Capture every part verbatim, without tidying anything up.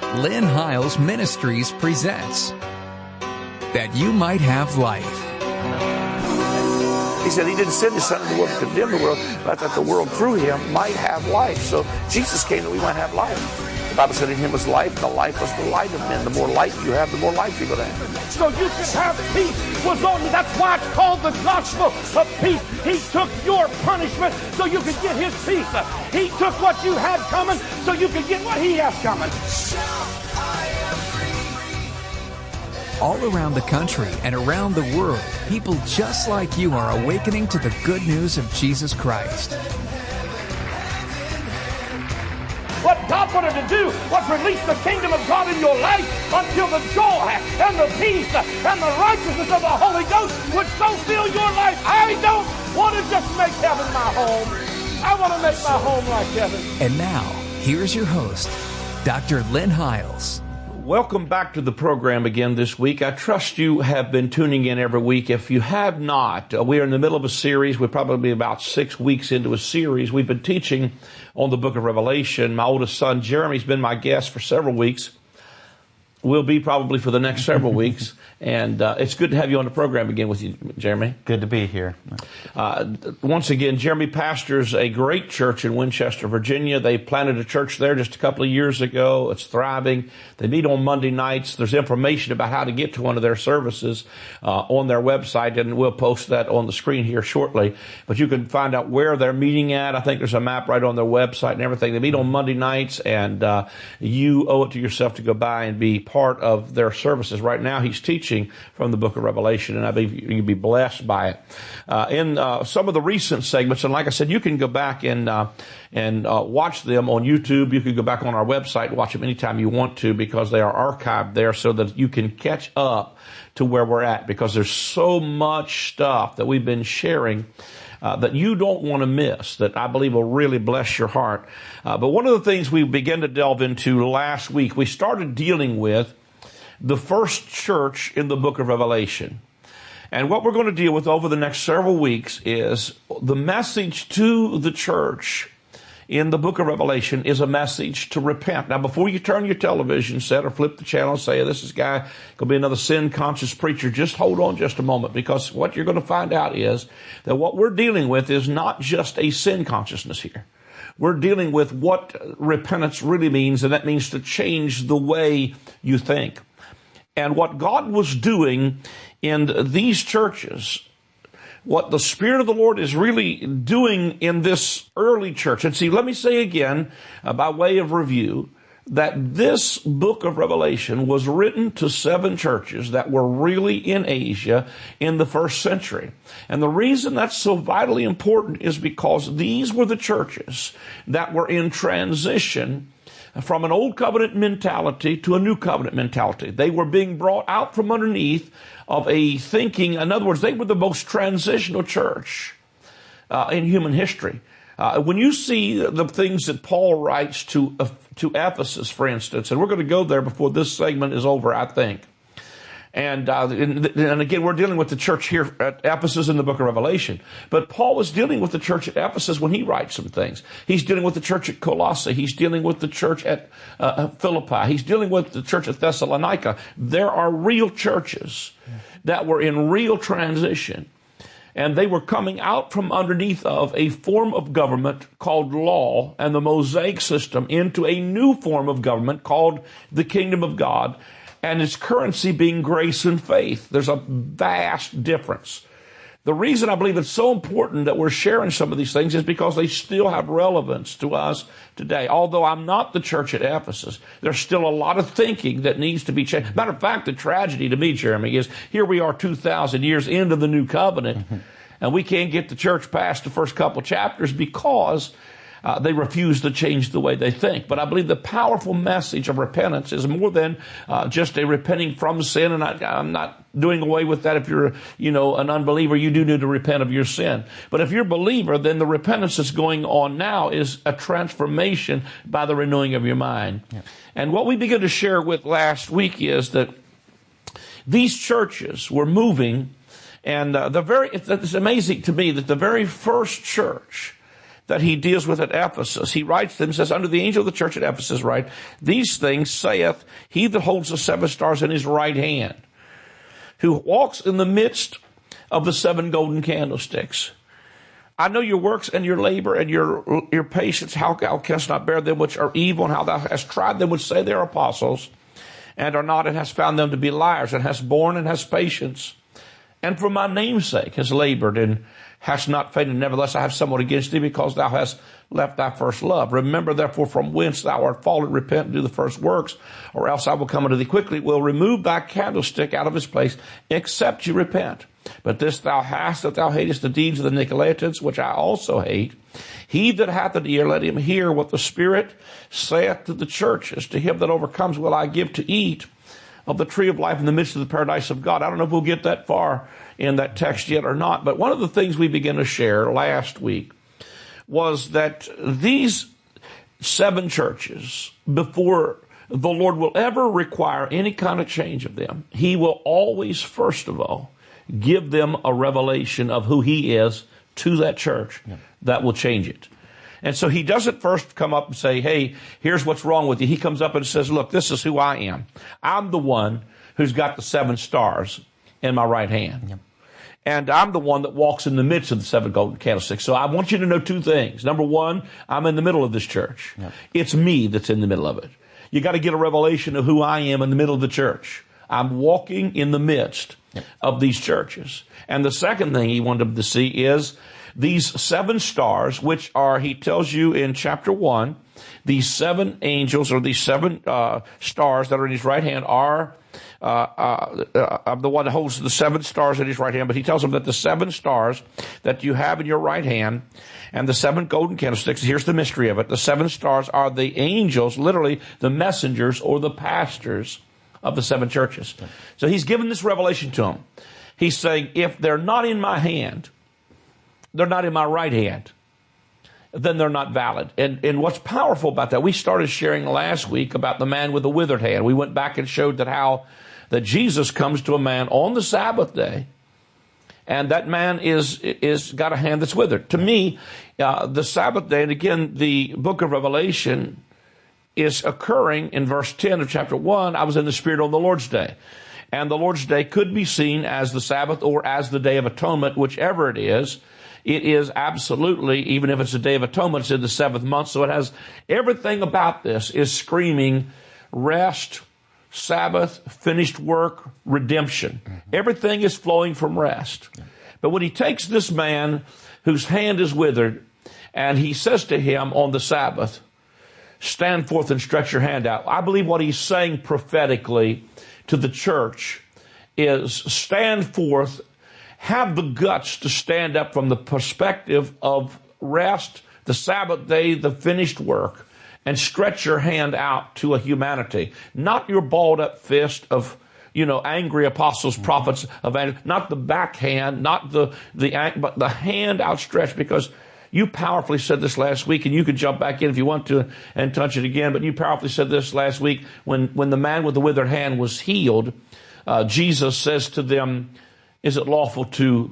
Lynn Hiles Ministries presents That You Might Have Life. He said he didn't send his son into the world to condemn the world, but that the world through him might have life. So Jesus came that we might have life. The Bible said in him was life, and the life was the light of men. The more light you have, the more life you're going to have. So you can have peace was on you. That's why it's called the gospel of peace. He took your punishment so you could get his peace. He took what you had coming so you could get what he has coming. All around the country and around the world, people just like you are awakening to the good news of Jesus Christ. What God wanted to do was release the kingdom of God in your life until the joy and the peace and the righteousness of the Holy Ghost would so fill your life. I don't want to just make heaven my home. I want to make my home like heaven. And now, here's your host, Doctor Lynn Hiles. Welcome back to the program again this week. I trust you have been tuning in every week. If you have not, uh, we are in the middle of a series. We're probably about six weeks into a series. We've been teaching on the book of Revelation. My oldest son, Jeremy's been my guest for several weeks. Will be probably for the next several weeks. And uh, it's good to have you on the program again with you, Jeremy. Good to be here. Uh, once again, Jeremy pastors a great church in Winchester, Virginia. They planted a church there just a couple of years ago. It's thriving. They meet on Monday nights. There's information about how to get to one of their services uh, on their website, and we'll post that on the screen here shortly. But you can find out where they're meeting at. I think there's a map right on their website and everything. They meet on Monday nights, and uh, you owe it to yourself to go by and be part of their services. Right now, he's teaching from the book of Revelation, and I believe you'll be blessed by it. Uh, in uh, some of the recent segments, and like I said, you can go back and uh, and uh, watch them on YouTube. You can go back on our website and watch them anytime you want to, because they are archived there so that you can catch up to where we're at, because there's so much stuff that we've been sharing Uh, that you don't want to miss, that I believe will really bless your heart. Uh, but one of the things we began to delve into last week, we started dealing with the first church in the book of Revelation. And what we're going to deal with over the next several weeks is the message to the church in the book of Revelation is a message to repent. Now, before you turn your television set or flip the channel and say, this is guy going to be another sin-conscious preacher, just hold on just a moment, because what you're going to find out is that what we're dealing with is not just a sin consciousness here. We're dealing with what repentance really means, and that means to change the way you think. And what God was doing in these churches, what the Spirit of the Lord is really doing in this early church. And see, let me say again, uh, by way of review, that this book of Revelation was written to seven churches that were really in Asia in the first century. And the reason that's so vitally important is because these were the churches that were in transition from an old covenant mentality to a new covenant mentality. They were being brought out from underneath of a thinking. In other words, they were the most transitional church uh, in human history. Uh, when you see the things that Paul writes to uh, to Ephesus, for instance, and we're going to go there before this segment is over, I think. And, uh, and, and again, we're dealing with the church here at Ephesus in the book of Revelation. But Paul was dealing with the church at Ephesus when he writes some things. He's dealing with the church at Colossae. He's dealing with the church at uh, Philippi. He's dealing with the church at Thessalonica. There are real churches that were in real transition. And they were coming out from underneath of a form of government called law and the Mosaic system into a new form of government called the kingdom of God, and its currency being grace and faith. There's a vast difference. The reason I believe it's so important that we're sharing some of these things is because they still have relevance to us today. Although I'm not the church at Ephesus, there's still a lot of thinking that needs to be changed. Matter of fact, the tragedy to me, Jeremy, is here we are two thousand years into the new covenant, mm-hmm. and we can't get the church past the first couple chapters because Uh, they refuse to change the way they think. But I believe the powerful message of repentance is more than uh, just a repenting from sin. And I, I'm not doing away with that. If you're, you know, an unbeliever, you do need to repent of your sin. But if you're a believer, then the repentance that's going on now is a transformation by the renewing of your mind. Yeah. And what we began to share with last week is that these churches were moving, and uh, the very, it's, it's amazing to me that the very first church that he deals with at Ephesus. He writes them, says, unto the angel of the church at Ephesus, right, these things saith he that holds the seven stars in his right hand, who walks in the midst of the seven golden candlesticks. I know your works and your labor and your your patience, how thou canst not bear them which are evil, and how thou hast tried them which say they are apostles, and are not, and hast found them to be liars, and hast borne and hast patience, and for my name's sake hast labored, and hast not fainted. Nevertheless, I have somewhat against thee, because thou hast left thy first love. Remember, therefore, from whence thou art fallen, repent and do the first works, or else I will come unto thee quickly, will remove thy candlestick out of his place, except you repent. But this thou hast, that thou hatest the deeds of the Nicolaitans, which I also hate. He that hath an ear, let him hear what the Spirit saith to the churches. To him that overcomes will I give to eat of the tree of life in the midst of the paradise of God. I don't know if we'll get that far in that text yet or not, but one of the things we began to share last week was that these seven churches, before the Lord will ever require any kind of change of them, he will always, first of all, give them a revelation of who he is to that church yeah. that will change it. And so he doesn't first come up and say, hey, here's what's wrong with you. He comes up and says, look, this is who I am. I'm the one who's got the seven stars in my right hand. Yeah. And I'm the one that walks in the midst of the seven golden candlesticks. So I want you to know two things. Number one, I'm in the middle of this church. Yeah. It's me that's in the middle of it. You got to get a revelation of who I am in the middle of the church. I'm walking in the midst yep. of these churches. And the second thing he wanted them to see is these seven stars, which are, he tells you in chapter one, these seven angels or these seven uh, stars that are in his right hand are uh, uh, uh, the one that holds the seven stars in his right hand. But he tells them that the seven stars that you have in your right hand and the seven golden candlesticks, here's the mystery of it. The seven stars are the angels, literally the messengers or the pastors of the seven churches. So he's given this revelation to them. He's saying, if they're not in my hand, they're not in my right hand, then they're not valid. And, and what's powerful about that, we started sharing last week about the man with the withered hand. We went back and showed that how that Jesus comes to a man on the Sabbath day, and that man is is got a hand that's withered. To me, uh, the Sabbath day, and again, the book of Revelation is occurring in verse ten of chapter one. I was in the Spirit on the Lord's day. And the Lord's day could be seen as the Sabbath or as the Day of Atonement, whichever it is. It is absolutely, even if it's a Day of Atonement, it's in the seventh month. So it has everything about this is screaming rest, Sabbath, finished work, redemption. Everything is flowing from rest. But when he takes this man whose hand is withered and he says to him on the Sabbath, stand forth and stretch your hand out. I believe what he's saying prophetically to the church is stand forth, have the guts to stand up from the perspective of rest, the Sabbath day, the finished work, and stretch your hand out to a humanity. Not your balled up fist of, you know, angry apostles, prophets of anger, not the backhand, not the, the, but the hand outstretched, because you powerfully said this last week, and you can jump back in if you want to and touch it again, but you powerfully said this last week when, when the man with the withered hand was healed. Uh, Jesus says to them, is it lawful to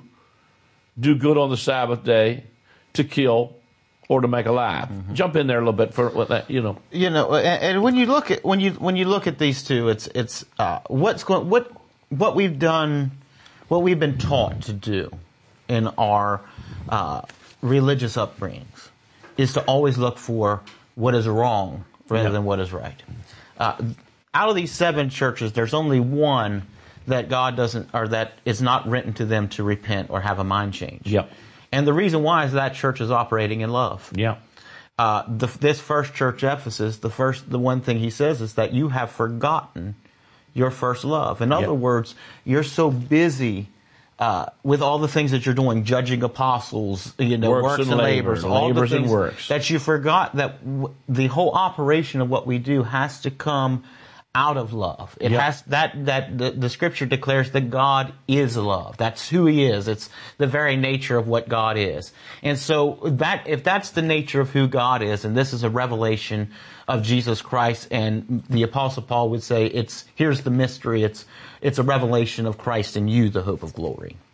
do good on the Sabbath day, to kill, or to make alive? Mm-hmm. Jump in there a little bit for what that, you know. You know, and, and when you look at when you when you look at these two, it's it's uh, what's going what what we've done, what we've been taught to do in our uh, religious upbringings is to always look for what is wrong rather yep. than what is right. Uh, out of these seven churches, there's only one that God doesn't, or that is not written to them to repent or have a mind change. Yep. And the reason why is that church is operating in love. Yeah. Uh, the, this first church, Ephesus, the first, the one thing he says is that you have forgotten your first love. In other yep. words, you're so busy uh, with all the things that you're doing, judging apostles, you know, works, works and, and labors, labor, all labors the things and works. That you forgot that w- the whole operation of what we do has to come out of love. It yep. has that that the, the scripture declares that God is love. That's who he is. It's the very nature of what God is. And so that if that's the nature of who God is, and this is a revelation of Jesus Christ, and the Apostle Paul would say it's here's the mystery, it's it's a revelation of Christ in you, the hope of glory.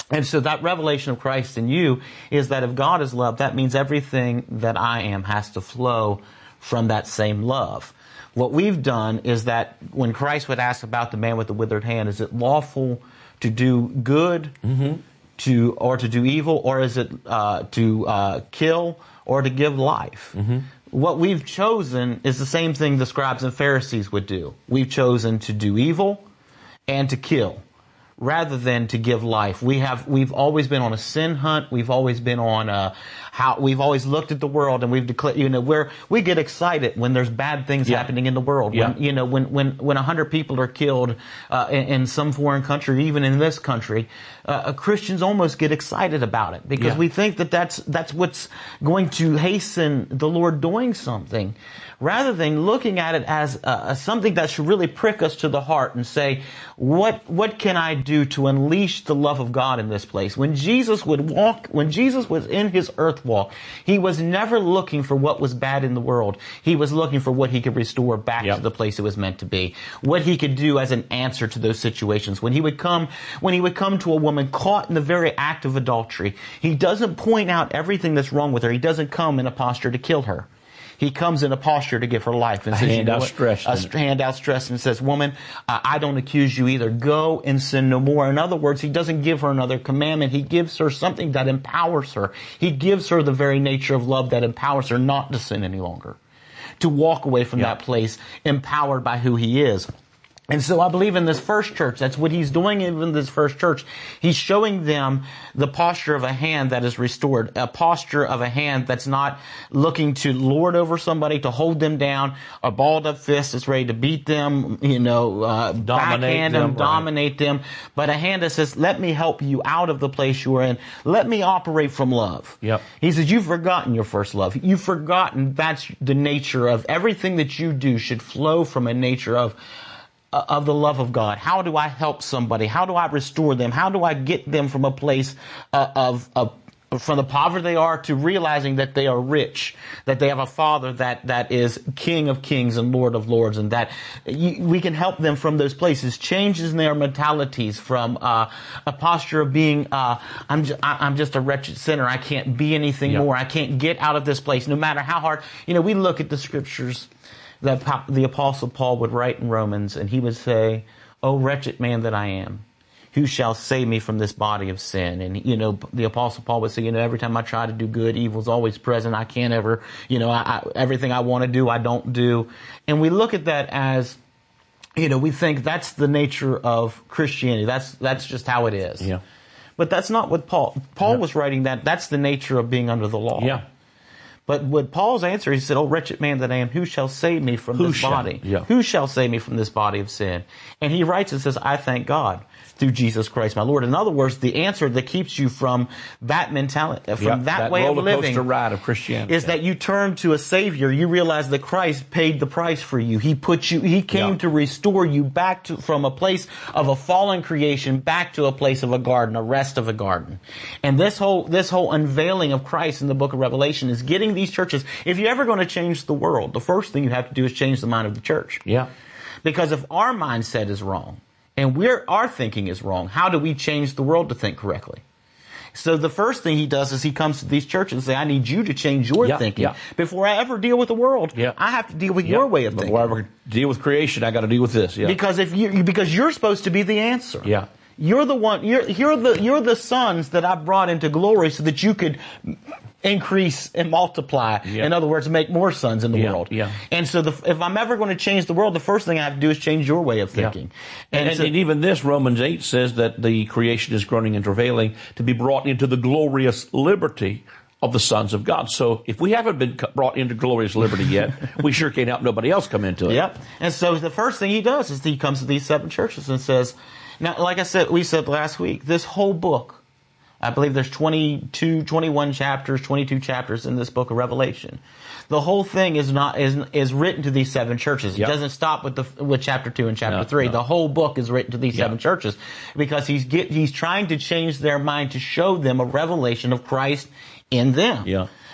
And so that revelation of Christ in you is that if God is love, that means everything that I am has to flow from that same love. What we've done is that when Christ would ask about the man with the withered hand, is it lawful to do good, mm-hmm. to or to do evil, or is it uh, to uh, kill or to give life? Mm-hmm. What we've chosen is the same thing the scribes and Pharisees would do. We've chosen to do evil and to kill, rather than to give life. We have, we've always been on a sin hunt. We've always been on a, how, we've always looked at the world and we've declared, you know, where we get excited when there's bad things yeah. happening in the world. Yeah. When, you know, when, when, when a hundred people are killed, uh, in, in some foreign country, even in this country, uh, Christians almost get excited about it because yeah. we think that that's, that's what's going to hasten the Lord doing something, rather than looking at it as uh, something that should really prick us to the heart and say, what, what can I do to unleash the love of God in this place? When Jesus would walk, when Jesus was in his earth walk, he was never looking for what was bad in the world. He was looking for what he could restore back yep. to the place it was meant to be. What he could do as an answer to those situations. When he would come, when he would come to a woman caught in the very act of adultery, he doesn't point out everything that's wrong with her. He doesn't come in a posture to kill her. He comes in a posture to give her life. And a says, hand you know outstretched. A hand outstretched and says, woman, uh, I don't accuse you either. Go and sin no more. In other words, he doesn't give her another commandment. He gives her something that empowers her. He gives her the very nature of love that empowers her not to sin any longer. To walk away from yep. that place empowered by who he is. And so I believe in this first church, that's what he's doing in this first church. He's showing them the posture of a hand that is restored, a posture of a hand that's not looking to lord over somebody, to hold them down, a balled up fist that's ready to beat them, you know, uh, backhand them, them dominate right. them, but a hand that says, let me help you out of the place you are in. Let me operate from love. Yep. He says, you've forgotten your first love. You've forgotten that's the nature of everything that you do should flow from a nature of of the love of God. How do I help somebody? How do I restore them? How do I get them from a place uh, of, of from the poverty they are to realizing that they are rich, that they have a Father that, that is King of kings and Lord of lords, and that you, we can help them from those places, changes in their mentalities from uh, a posture of being, uh, I'm, ju- I'm just a wretched sinner. I can't be anything yep. more. I can't get out of this place, no matter how hard. You know, we look at the scriptures that the Apostle Paul would write in Romans, and he would say, "O wretched man that I am, who shall save me from this body of sin?" And, you know, the Apostle Paul would say, you know, every time I try to do good, evil's always present. I can't ever, you know, I, I, everything I want to do, I don't do. And we look at that as, you know, we think that's the nature of Christianity. That's, that's just how it is. Yeah. But that's not what Paul, Paul yeah. was writing that. That's the nature of being under the law. Yeah. But with Paul's answer, he said, "Oh, wretched man that I am, who shall save me from who this shall? body? Yeah. Who shall save me from this body of sin?" And he writes and says, "I thank God through Jesus Christ my Lord." In other words, the answer that keeps you from that mentality, from yep, that, that way of living, roller coaster ride of Christianity, is that you turn to a Savior. You realize that Christ paid the price for you. He put you. He came yep. to restore you back to from a place of a fallen creation back to a place of a garden, a rest of a garden. And this whole this whole unveiling of Christ in the Book of Revelation is getting these churches. If you're ever going to change the world, the first thing you have to do is change the mind of the church. Yeah. Because if our mindset is wrong, and we're, our thinking is wrong, how do we change the world to think correctly? So the first thing he does is he comes to these churches and say, I need you to change your yeah, thinking. Yeah. Before I ever deal with the world, yeah. I have to deal with yeah. your way of thinking. Before I ever deal with creation, I got to deal with this. Yeah. Because if you, because you're supposed to be the answer. Yeah. You're the one, you're, you're the, you're the sons that I brought into glory so that you could increase and multiply. Yeah. In other words, make more sons in the yeah. world. Yeah. And so the, if I'm ever going to change the world, the first thing I have to do is change your way of thinking. Yeah. And, and, so, and even this, Romans eight says that the creation is groaning and travailing to be brought into the glorious liberty of the sons of God. So if we haven't been brought into glorious liberty yet, we sure can't help nobody else come into it. Yep. And so the first thing he does is he comes to these seven churches and says, now, like I said, we said last week, this whole book, I believe there's twenty-two, twenty-one chapters, twenty-two chapters in this book of Revelation. The whole thing is not is is written to these seven churches. It yep. doesn't stop with the with chapter two and chapter no, three. No. The whole book is written to these yep. seven churches because he's get, he's trying to change their mind to show them a revelation of Christ in them. Yeah.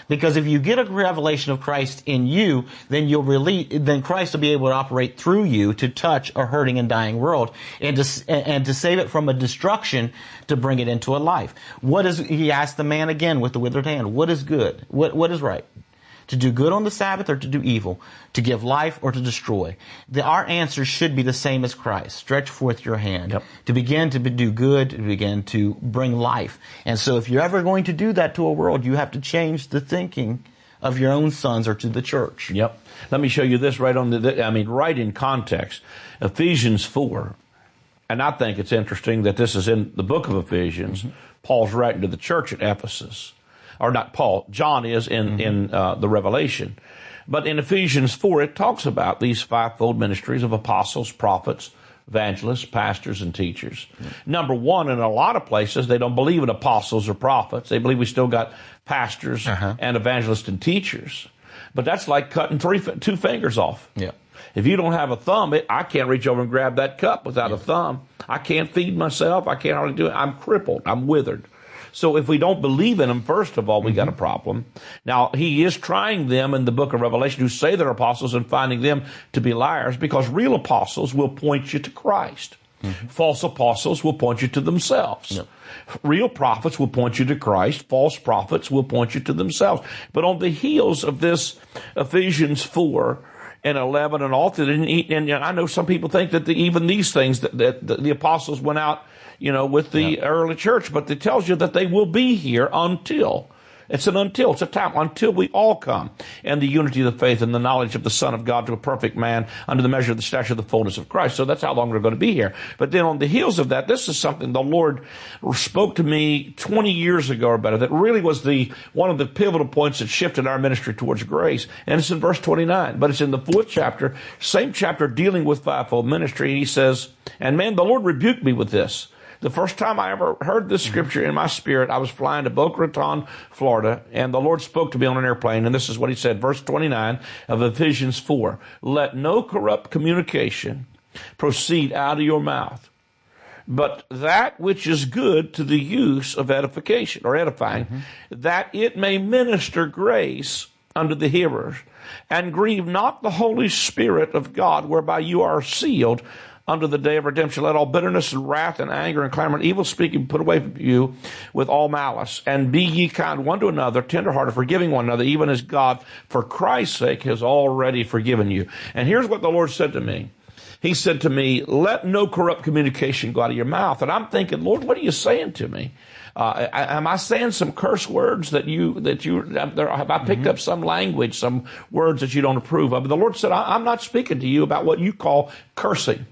Because if you get a revelation of Christ in you, then you'll release, then Christ will be able to operate through you to touch a hurting and dying world and to, and to save it from a destruction to bring it into a life. What is, he asked the man again with the withered hand, what is good? What, what is right? To do good on the Sabbath or to do evil? To give life or to destroy? The, our answer should be the same as Christ. Stretch forth your hand. Yep. To begin to be, do good, to begin to bring life. And so if you're ever going to do that to a world, you have to change the thinking of your own sons or to the church. Yep. Let me show you this right on the, I mean, right in context. Ephesians four. And I think it's interesting that this is in the book of Ephesians. Mm-hmm. Paul's writing to the church at Ephesus. Or not Paul, John is in, mm-hmm. in uh, the Revelation. But in Ephesians four, it talks about these fivefold ministries of apostles, prophets, evangelists, pastors, and teachers. Mm-hmm. Number one, in a lot of places, they don't believe in apostles or prophets. They believe we still got pastors uh-huh. and evangelists and teachers. But that's like cutting three, two fingers off. Yeah. If you don't have a thumb, it, I can't reach over and grab that cup without yeah. a thumb. I can't feed myself. I can't hardly do it. I'm crippled. I'm withered. So if we don't believe in them, first of all, we mm-hmm. got a problem. Now, he is trying them in the book of Revelation who say they're apostles and finding them to be liars, because real apostles will point you to Christ. Mm-hmm. False apostles will point you to themselves. Yep. Real prophets will point you to Christ. False prophets will point you to themselves. But on the heels of this Ephesians four and eleven and all that, and, and I know some people think that the, even these things, that, that, that the apostles went out, you know, with the yeah. early church, but it tells you that they will be here until. It's an until. It's a time until we all come. And the unity of the faith and the knowledge of the Son of God to a perfect man under the measure of the stature of the fullness of Christ. So that's how long we're going to be here. But then on the heels of that, this is something the Lord spoke to me twenty years ago or better that really was the one of the pivotal points that shifted our ministry towards grace. And it's in verse twenty-nine. But it's in the fourth chapter, same chapter dealing with fivefold ministry. He says, and man, the Lord rebuked me with this. The first time I ever heard this scripture in my spirit, I was flying to Boca Raton, Florida, and the Lord spoke to me on an airplane, and this is what he said, verse twenty-nine of Ephesians four. Let no corrupt communication proceed out of your mouth, but that which is good to the use of edification, or edifying, mm-hmm. that it may minister grace unto the hearers, and grieve not the Holy Spirit of God, whereby you are sealed unto the day of redemption. Let all bitterness and wrath and anger and clamor and evil speaking put away from you with all malice. And be ye kind one to another, tenderhearted, forgiving one another, even as God, for Christ's sake, has already forgiven you. And here's what the Lord said to me. He said to me, let no corrupt communication go out of your mouth. And I'm thinking, Lord, what are you saying to me? Uh, am I saying some curse words that you, that you, have I picked mm-hmm. up some language, some words that you don't approve of? But the Lord said, I'm not speaking to you about what you call cursing.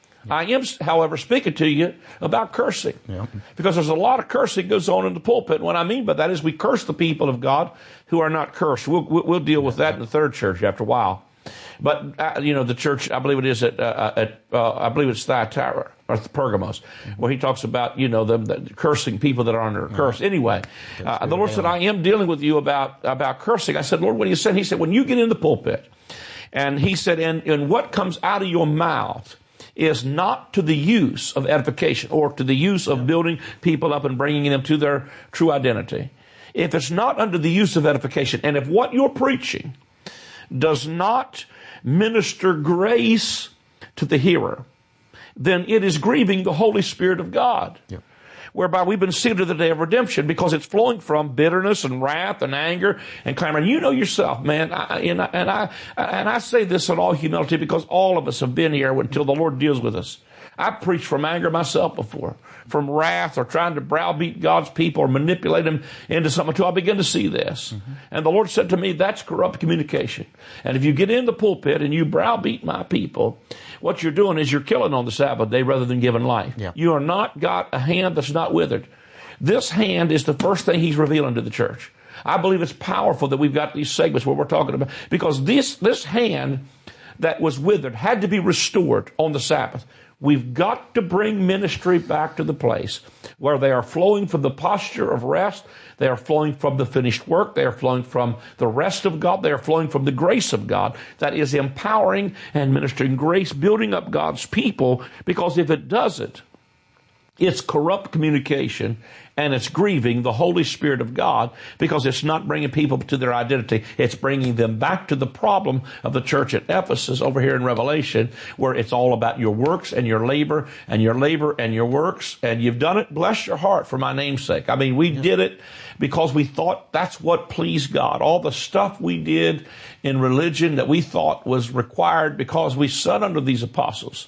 I am, however, speaking to you about cursing. Yeah. Because there's a lot of cursing goes on in the pulpit. And what I mean by that is we curse the people of God who are not cursed. We'll, we'll deal with that in the third church after a while. But, uh, you know, the church, I believe it is at, uh, at uh, I believe it's Thyatira, or Pergamos, where he talks about, you know, them the cursing people that are under a curse. Anyway, uh, the Lord said, I am dealing with you about, about cursing. I said, Lord, what do you say? He said, when you get in the pulpit, and he said, and, and what comes out of your mouth is not to the use of edification or to the use of building people up and bringing them to their true identity. If it's not under the use of edification, and if what you're preaching does not minister grace to the hearer, then it is grieving the Holy Spirit of God. Yep. Whereby we've been sealed to the day of redemption, because it's flowing from bitterness and wrath and anger and clamor. And you know yourself, man, I, and, I, and I and I say this in all humility because all of us have been here until the Lord deals with us. I preached from anger myself before, from wrath or trying to browbeat God's people or manipulate them into something until I began to see this. Mm-hmm. And the Lord said to me, that's corrupt communication. And if you get in the pulpit and you browbeat my people, what you're doing is you're killing on the Sabbath day rather than giving life. Yeah. You are not got a hand that's not withered. This hand is the first thing he's revealing to the church. I believe it's powerful that we've got these segments where we're talking about, because this, this hand that was withered had to be restored on the Sabbath. We've got to bring ministry back to the place where they are flowing from the posture of rest. They are flowing from the finished work. They are flowing from the rest of God. They are flowing from the grace of God that is empowering and ministering grace, building up God's people. Because if it doesn't, It's corrupt communication, and it's grieving the Holy Spirit of God because it's not bringing people to their identity. It's bringing them back to the problem of the church at Ephesus over here in Revelation, where it's all about your works and your labor and your labor and your works. And you've done it. Bless your heart for my name's sake. I mean, we yeah. did it because we thought that's what pleased God. All the stuff we did in religion that we thought was required because we sat under these apostles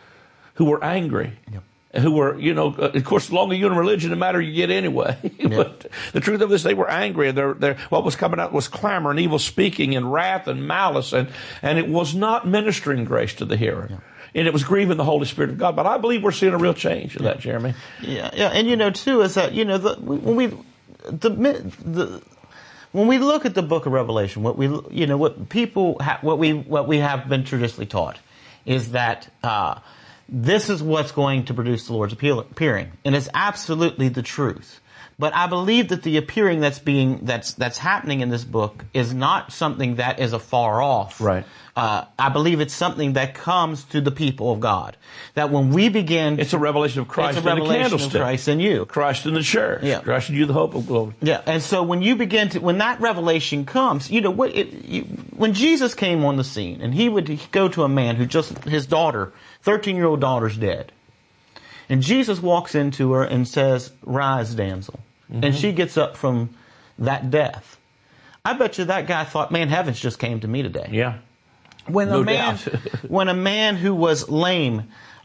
who were angry. Yep. Who were, you know, of course, the longer you're in religion, the madder you get anyway. Yeah. But the truth of this, they were angry. And they're, they're, what was coming out was clamor and evil speaking and wrath and malice. And, and it was not ministering grace to the hearer. Yeah. And it was grieving the Holy Spirit of God. But I believe we're seeing a real change in yeah. that, Jeremy. Yeah, yeah. And, you know, too, is that, you know, the, when we, the, the, when we look at the book of Revelation, what we, you know, what people, ha- what we, what we have been traditionally taught is that, uh, this is what's going to produce the Lord's appearing. And it's absolutely the truth. But I believe that the appearing that's being, that's, that's happening in this book is not something that is afar off. Right. Uh, I believe it's something that comes to the people of God. That when we begin... It's a revelation of Christ it's a revelation in the candlestick. Of Christ in you. Christ in the church. Yeah. Christ in you, the hope of glory. Yeah. And so when you begin to, when that revelation comes, you know, what it, you, when Jesus came on the scene and he would go to a man who just, his daughter, thirteen-year-old daughter's dead. And Jesus walks into her and says, "Rise, damsel." Mm-hmm. And she gets up from that death. I bet you that guy thought, man, heavens just came to me today. Yeah. When no a man, when a man who was lame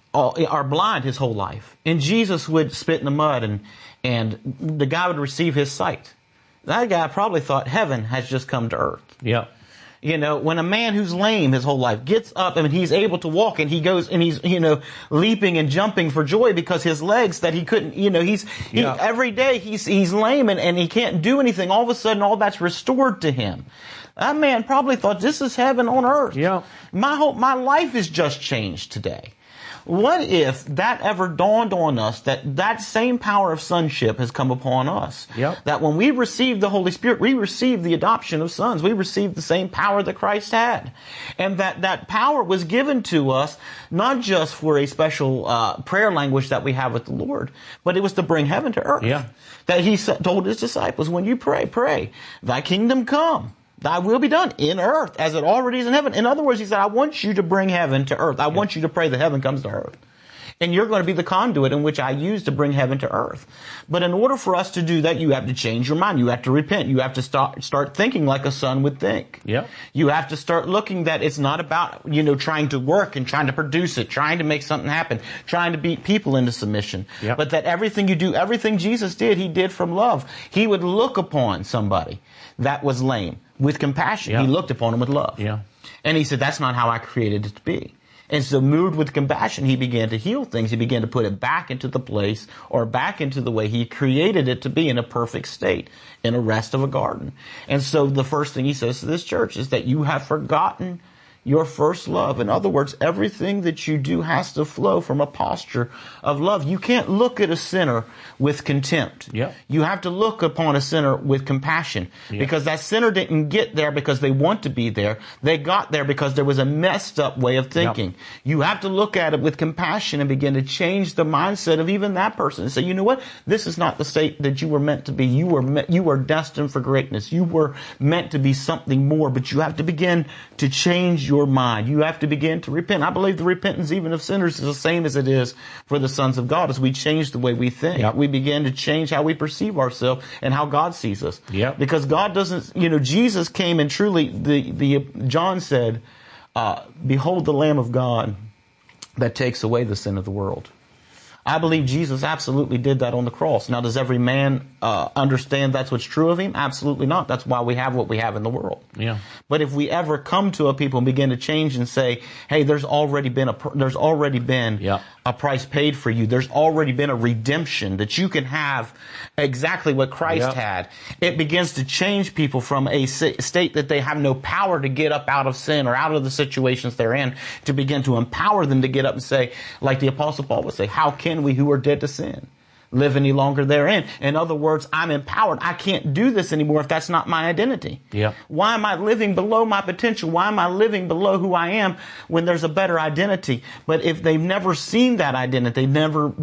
or blind his whole life, and Jesus would spit in the mud and, and the guy would receive his sight. That guy probably thought heaven has just come to earth. Yeah. You know, when a man who's lame his whole life gets up and he's able to walk and he goes and he's, you know, leaping and jumping for joy because his legs that he couldn't, you know, he's, he, yeah. every day he's, he's lame and, and he can't do anything. All of a sudden, all that's restored to him. That man probably thought, this is heaven on earth. Yeah. My whole, my life is just changed today. What if that ever dawned on us that that same power of sonship has come upon us? Yep. That when we receive the Holy Spirit, we receive the adoption of sons. We receive the same power that Christ had. And that that power was given to us not just for a special uh, prayer language that we have with the Lord, but it was to bring heaven to earth. Yeah. That he told his disciples, when you pray, pray, thy kingdom come. Thy will be done in earth as it already is in heaven. In other words, he said, I want you to bring heaven to earth. I yeah. want you to pray that heaven comes to earth. And you're going to be the conduit in which I use to bring heaven to earth. But in order for us to do that, you have to change your mind. You have to repent. You have to start start thinking like a son would think. Yeah. You have to start looking that it's not about, you know, trying to work and trying to produce it, trying to make something happen, trying to beat people into submission. Yeah. But that everything you do, everything Jesus did, he did from love. He would look upon somebody that was lame with compassion. Yeah. He looked upon him with love. Yeah. And he said, that's not how I created it to be. And so moved with compassion, he began to heal things. He began to put it back into the place or back into the way he created it to be in a perfect state, in a rest of a garden. And so the first thing he says to this church is that you have forgotten your first love. In other words, everything that you do has to flow from a posture of love. You can't look at a sinner with contempt. Yeah. You have to look upon a sinner with compassion. Yeah. Because that sinner didn't get there because they want to be there. They got there because there was a messed up way of thinking. Yep. You have to look at it with compassion and begin to change the mindset of even that person and say, you know what? This is not the state that you were meant to be. You were me- you were destined for greatness. You were meant to be something more, but you have to begin to change your your mind. You have to begin to repent. I believe the repentance even of sinners is the same as it is for the sons of God as we change the way we think. Yep. We begin to change how we perceive ourselves and how God sees us. Yep. Because God doesn't, you know, Jesus came and truly, the, the John said, uh, behold the Lamb of God that takes away the sin of the world. I believe Jesus absolutely did that on the cross. Now, does every man uh, understand that's what's true of him? Absolutely not. That's why we have what we have in the world. Yeah. But if we ever come to a people and begin to change and say, "Hey, there's already been a there's already been yeah. a price paid for you. There's already been a redemption that you can have exactly what Christ yeah. had," it begins to change people from a state that they have no power to get up out of sin or out of the situations they're in, to begin to empower them to get up and say, like the Apostle Paul would say, "How can we who are dead to sin live any longer therein?" In other words, I'm empowered. I can't do this anymore if that's not my identity. Yeah. Why am I living below my potential? Why am I living below who I am when there's a better identity? But if they've never seen that identity, they've never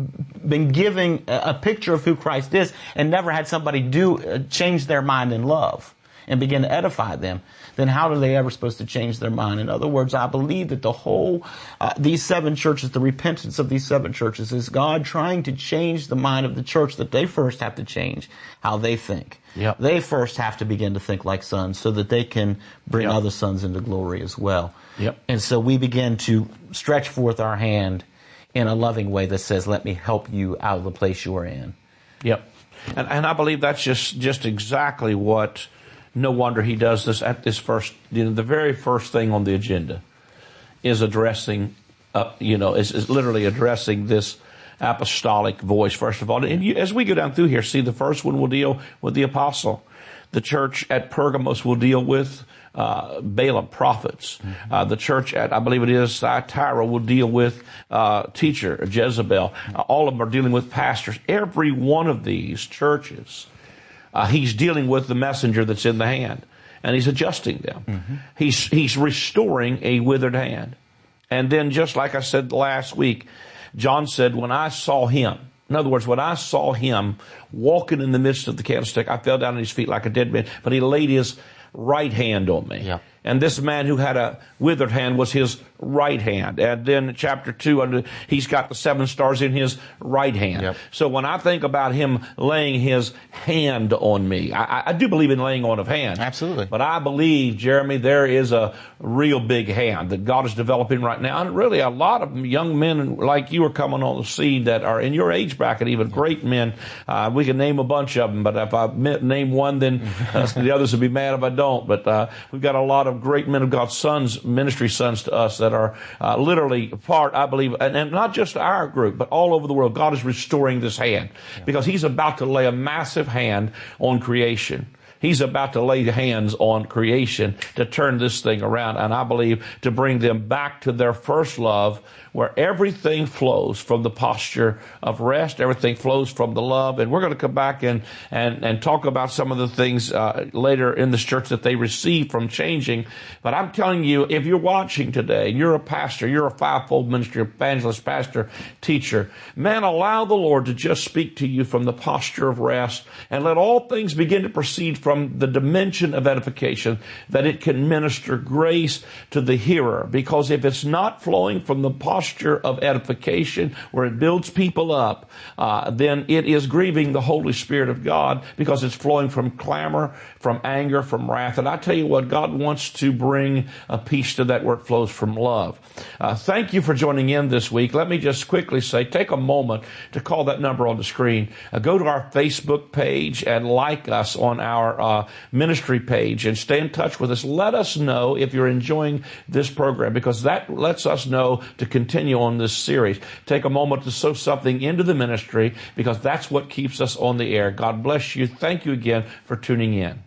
been giving a picture of who Christ is and never had somebody do uh, change their mind in love and begin to edify them, then how are they ever supposed to change their mind? In other words, I believe that the whole, uh, these seven churches, the repentance of these seven churches is God trying to change the mind of the church, that they first have to change how they think. Yep. They first have to begin to think like sons so that they can bring Yep. other sons into glory as well. Yep. And so we begin to stretch forth our hand in a loving way that says, let me help you out of the place you are in. Yep. And, and I believe that's just, just exactly what, no wonder he does this at this first, you know, the very first thing on the agenda is addressing, uh, you know, is, is literally addressing this apostolic voice, first of all. And you, as we go down through here, see, the first one will deal with the apostle. The church at Pergamos will deal with uh, Balaam, prophets. Mm-hmm. Uh, the church at, I believe it is, Thyatira will deal with uh, teacher, Jezebel. Mm-hmm. Uh, all of them are dealing with pastors. Every one of these churches, uh, he's dealing with the messenger that's in the hand, and he's adjusting them. Mm-hmm. He's, he's restoring a withered hand. And then, just like I said last week, John said, when I saw him, in other words, when I saw him walking in the midst of the candlestick, I fell down at his feet like a dead man, but he laid his right hand on me. Yeah. And this man who had a withered hand was his right hand. And then chapter two, under, he's got the seven stars in his right hand. Yep. So when I think about him laying his hand on me, I, I do believe in laying on of hands. Absolutely. But I believe, Jeremy, there is a real big hand that God is developing right now. And really a lot of young men like you are coming on the scene that are in your age bracket, even great men. Uh, we can name a bunch of them, but if I name one, then uh, the others would be mad if I don't. But uh, we've got a lot of great men of God's sons, ministry sons to us that are uh, literally part, I believe, and, and not just our group, but all over the world. God is restoring this hand because he's about to lay a massive hand on creation. He's about to lay hands on creation to turn this thing around, and I believe to bring them back to their first love, where everything flows from the posture of rest, everything flows from the love. And we're going to come back and and, and talk about some of the things uh, later in this church that they receive from changing. But I'm telling you, if you're watching today, and you're a pastor, you're a fivefold ministry, evangelist, pastor, teacher, man, allow the Lord to just speak to you from the posture of rest, and let all things begin to proceed from the dimension of edification, that it can minister grace to the hearer. Because if it's not flowing from the posture of edification, where it builds people up, uh, then it is grieving the Holy Spirit of God, because it's flowing from clamor, from anger, from wrath. And I tell you what, God wants to bring a peace to that where it flows from love. Uh, thank you for joining in this week. Let me just quickly say, take a moment to call that number on the screen. Uh, go to our Facebook page and like us on our uh, ministry page, and stay in touch with us. Let us know if you're enjoying this program, because that lets us know to continue on this series. Take a moment to sow something into the ministry, because that's what keeps us on the air. God bless you. Thank you again for tuning in.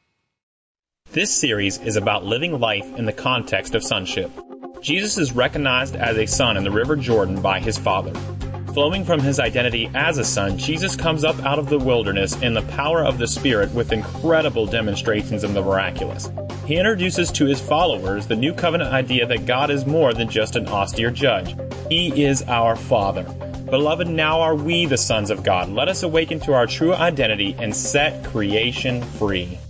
This series is about living life in the context of sonship. Jesus is recognized as a son in the River Jordan by his Father. Flowing from his identity as a son, Jesus comes up out of the wilderness in the power of the Spirit with incredible demonstrations of the miraculous. He introduces to his followers the new covenant idea that God is more than just an austere judge. He is our Father. Beloved, now are we the sons of God. Let us awaken to our true identity and set creation free.